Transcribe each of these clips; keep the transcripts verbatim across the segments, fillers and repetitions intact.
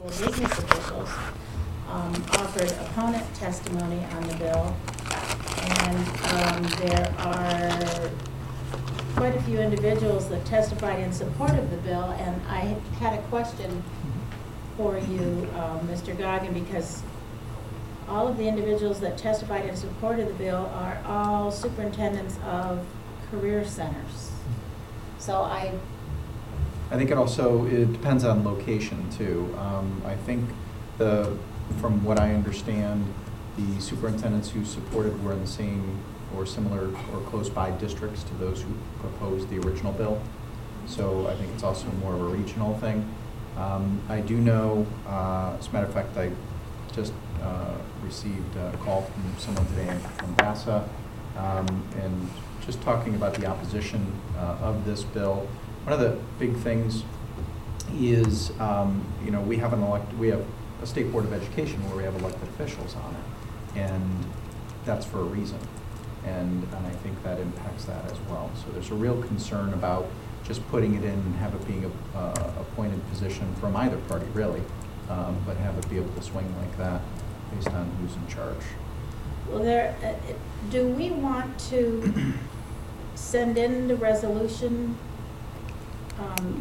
municipal business officials um, offered opponent testimony on the bill, and um, there are quite a few individuals that testified in support of the bill, and I had a question for you, um, Mister Goggin, because all of the individuals that testified in support of the bill are all superintendents of career centers. So I I think it also, it depends on location too. Um, I think the, from what I understand, the superintendents who supported were in the same or similar or close by districts to those who proposed the original bill. So I think it's also more of a regional thing. Um, I do know, uh, as a matter of fact, I just uh, received a call from someone today from V A S A, um, and just talking about the opposition uh, of this bill. One of the big things is, um, you know, we have an elect, we have a state board of education where we have elected officials on it, and that's for a reason, and and I think that impacts that as well. So there's a real concern about just putting it in and have it being a uh, appointed position from either party, really, um, but have it be able to swing like that based on who's in charge. Well, there, uh, do we want to send in the resolution, um,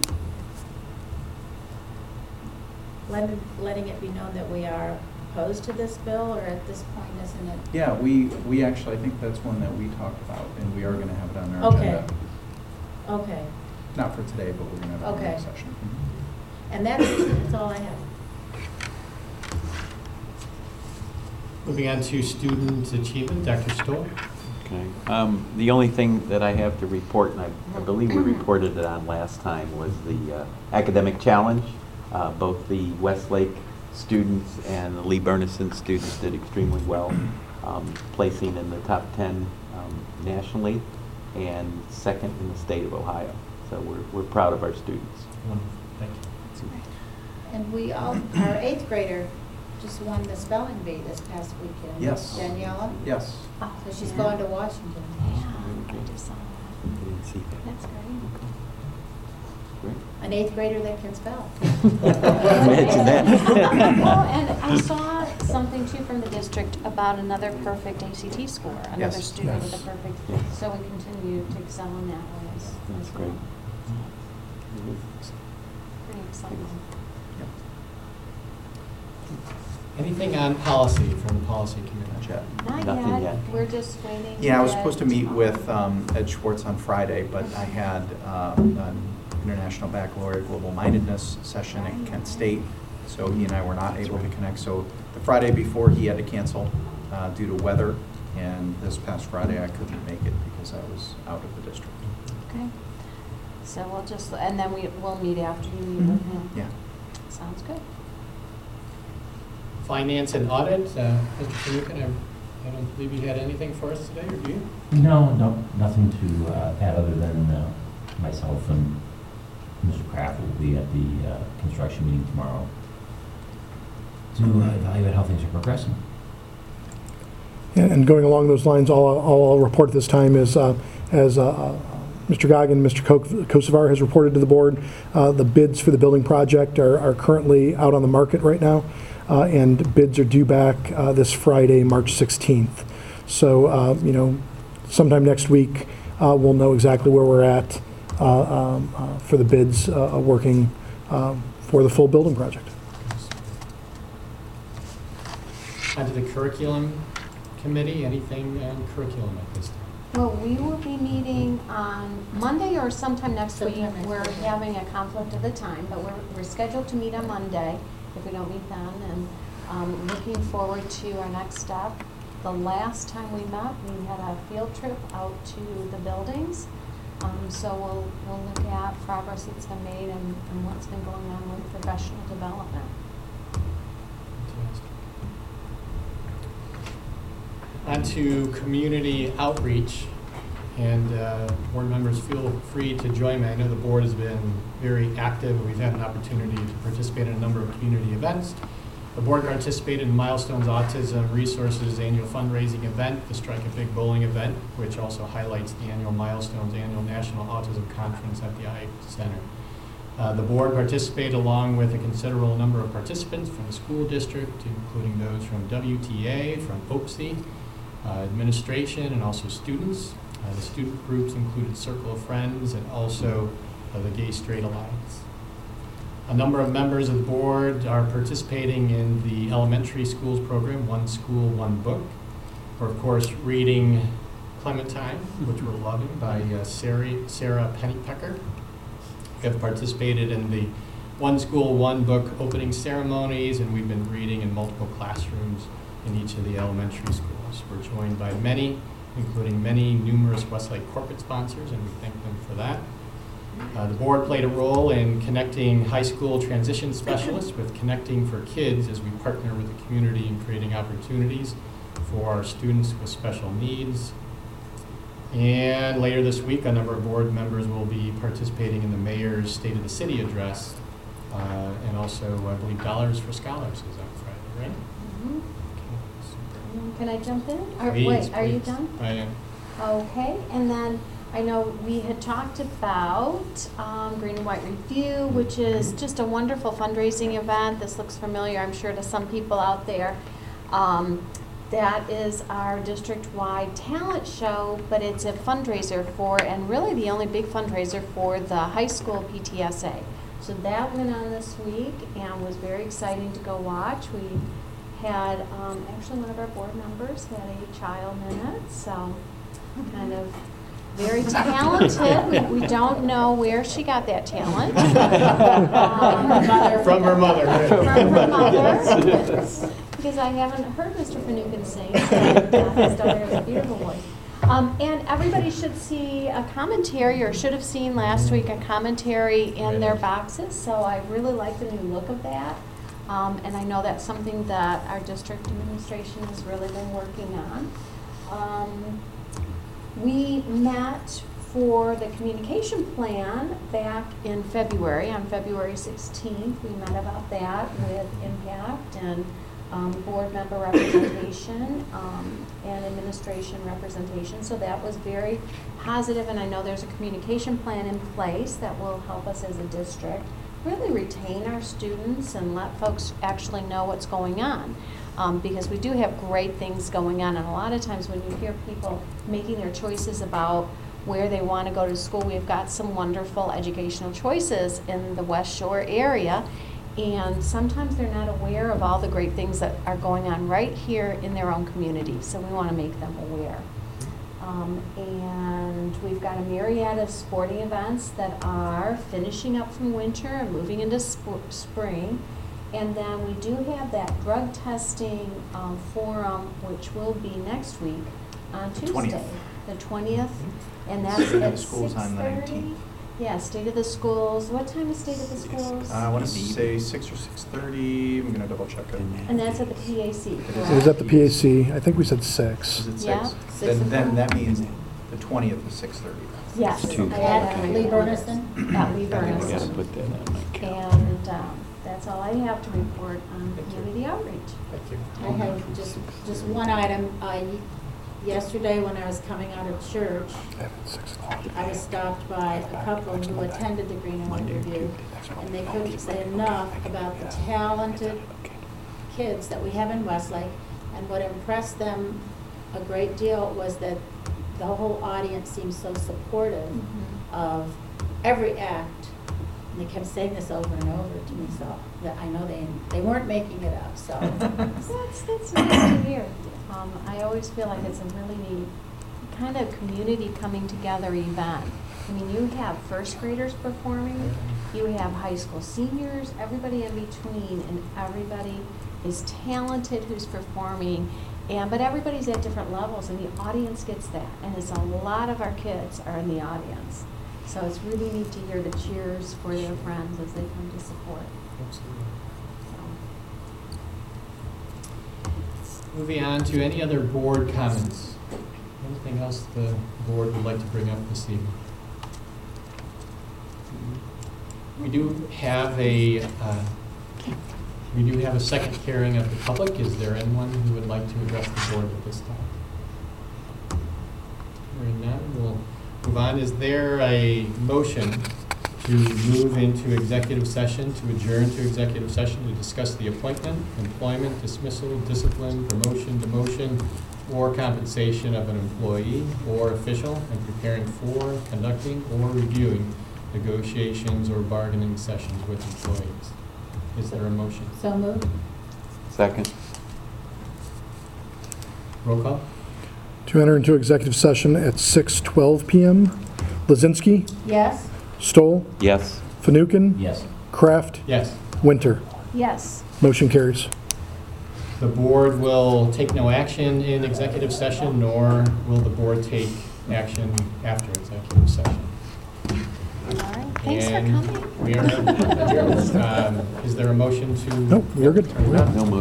letting, letting it be known that we are opposed to this bill, or at this point, isn't it? Yeah, we, we actually, I think that's one that we talked about, and we are going to have it on our Okay. agenda. Okay. Not for today, but we're going to have it Okay. in the next session. And that's, that's all I have. Moving on to student achievement, Doctor Stoll. Okay. Um, the only thing that I have to report, and I, I believe we reported it on last time, was the uh, academic challenge. Uh, both the Westlake students and the Lee Bernison students did extremely well, um, placing in the top ten um, nationally and second in the state of Ohio. So we're, we're proud of our students. Wonderful. Thank you. And we all, our eighth grader just won the spelling bee this past weekend. Yes. Daniela? Yes. So she's Yeah. going to Washington. Yeah, I just saw that. Didn't see that. That's great. Great. An eighth grader that can spell. Imagine that. Well, and I saw something too from the district about another perfect A C T score, another Yes. student Yes. with a perfect, Yes. so we continue to excel in that way as, That's as great. well. Pretty exciting. Anything on policy from the policy committee? Not yet. Not Nothing yet, yet. we're just waiting. Yeah, I was get- supposed to meet with um, Ed Schwartz on Friday, but I had um, an International Baccalaureate Global Mindedness session at Kent State, so he and I were not able to connect. So the Friday before, he had to cancel uh, due to weather, and this past Friday I couldn't make it because I was out of the district. Okay, so we'll just, and then we, we'll meet after you meet with him. Yeah. Sounds good. Finance and audit, uh, Mister Finucane, I, I don't believe you had anything for us today, or do you? No, no, nothing to uh, add other than uh, myself and Mister Kraft will be at the uh, construction meeting tomorrow to uh, evaluate how things are progressing. And and going along those lines, all all I'll report at this time is, uh, as uh, uh, Mister Goggin, Mister Ko- Kosovar has reported to the board, uh, the bids for the building project are are currently out on the market right now, uh, and bids are due back uh, this Friday, March sixteenth. So, uh, you know, sometime next week, uh, we'll know exactly where we're at uh, um, uh, for the bids uh, working um, for the full building project. Onto the curriculum committee, anything on curriculum at this time? Well, we will be meeting on Monday or sometime next week. Sometime next We're week. having a conflict of the time, but we're, we're scheduled to meet on Monday if we don't meet then, and um, looking forward to our next step. The last time we met, we had a field trip out to the buildings. Um, so we'll, we'll look at progress that's been made and, and what's been going on with professional development. Onto community outreach, and uh, board members feel free to join me. I know the board has been very active. We've had an opportunity to participate in a number of community events. The board participated in Milestones Autism Resources annual fundraising event, the Strike a Big Bowling event, which also highlights the annual Milestones annual National Autism Conference at the I Center. Uh, The board participated along with a considerable number of participants from the school district, including those from W T A, from O P S I, uh, administration, and also students. Uh, The student groups included Circle of Friends and also uh, the Gay Straight Alliance. A number of members of the board are participating in the elementary schools program, One School, One Book. We're, of course, reading Clementine, which we're loving, by uh, Sarah, Sarah Pennypecker. We have participated in the One School, One Book opening ceremonies, and we've been reading in multiple classrooms in each of the elementary schools. We're joined by many, including many numerous Westlake corporate sponsors, and we thank them for that. Uh, the board played a role in connecting high school transition specialists with Connecting for Kids as we partner with the community in creating opportunities for our students with special needs. And later this week, a number of board members will be participating in the mayor's State of the City address, uh, and also, I believe, Dollars for Scholars is on Friday, right? Mhm. Okay, super. Can I jump in? Or, Please, wait, are you please. done? I am. Okay, and then I know we had talked about um, Green and White Review, which is just a wonderful fundraising event. This looks familiar, I'm sure, to some people out there. Um, that is our district-wide talent show, but it's a fundraiser for, and really the only big fundraiser for the high school P T S A. So that went on this week and was very exciting to go watch. We had, um, actually one of our board members had a child in it, so kind of very talented. We, we don't know where she got that talent. Um, From her mother. right? From her mother. Because I haven't heard Mister Finucane sing. So, uh, his daughter has a beautiful voice. Um, and everybody should see a commentary, or should have seen last week a commentary in their boxes. So I really like the new look of that. Um, and I know that's something that our district administration has really been working on. Um, we met for the communication plan back in February, on February sixteenth. We met about that with Impact and um, board member representation um, and administration representation. So that was very positive, and I know there's a communication plan in place that will help us as a district really retain our students and let folks actually know what's going on. Um, because we do have great things going on, and a lot of times when you hear people making their choices about where they want to go to school, we've got some wonderful educational choices in the West Shore area, and sometimes they're not aware of all the great things that are going on right here in their own community, so we want to make them aware. Um, and we've got a myriad of sporting events that are finishing up from winter and moving into sp spring. And then we do have that drug testing um, forum, which will be next week on Tuesday, twentieth. the twentieth, and that's State of at the Schools six on the thirty. nineteenth. Yeah, State of the Schools. What time is State of the Schools? Uh, I want to say six or six thirty. I'm gonna double check it. And that's at the P A C, It is. It was correct? at the P A C. I think we said six. Is it Yeah, six? six Then, then o'clock. that means the twentieth is six thirty. Yes. It's two. I had that At on Lee my Berniston? calendar. At Lee I gotta Berniston. put that on my calendar. And um, that's all I have to report on Thank you. community outreach. Thank you. I have just, just one item. I, yesterday when I was coming out of church, Six o'clock. I was stopped by a couple who attended the Green and White Review, and they couldn't say enough about the talented kids that we have in Westlake. And what impressed them a great deal was that the whole audience seemed so supportive Mhm. of every act. And they kept saying this over and over to me, so that I know they they weren't making it up. So That's, that's nice to hear. Um, I always feel like it's a really neat kind of community coming together event. I mean, you have first graders performing, you have high school seniors, everybody in between, and everybody is talented who's performing. And, but everybody's at different levels, and the audience gets that. And it's a lot of our kids are in the audience. So it's really neat to hear the cheers for their friends as they come to support. Absolutely. So. Moving on to any other board comments. Anything else the board would like to bring up this evening? We do have a, uh, we do have a second hearing of the public. Is there anyone who would like to address the board at this time? Hearing none, we'll move on. Is there a motion to move into executive session, to adjourn to executive session to discuss the appointment, employment, dismissal, discipline, promotion, demotion, or compensation of an employee or official, and preparing for, conducting, or reviewing negotiations or bargaining sessions with employees. Is there a motion? So moved. Second. Roll call? To enter into executive session at six twelve PM. Lazinski, Yes? Stoll, Yes. Fanouken, Yes. Kraft, Yes. Winter. Yes. Motion carries. The board will take no action in executive session, nor will the board take action after executive session. All right. Thanks for And coming. We are adjourned. Um, Is there a motion to? Nope, we're good. We're good. No move.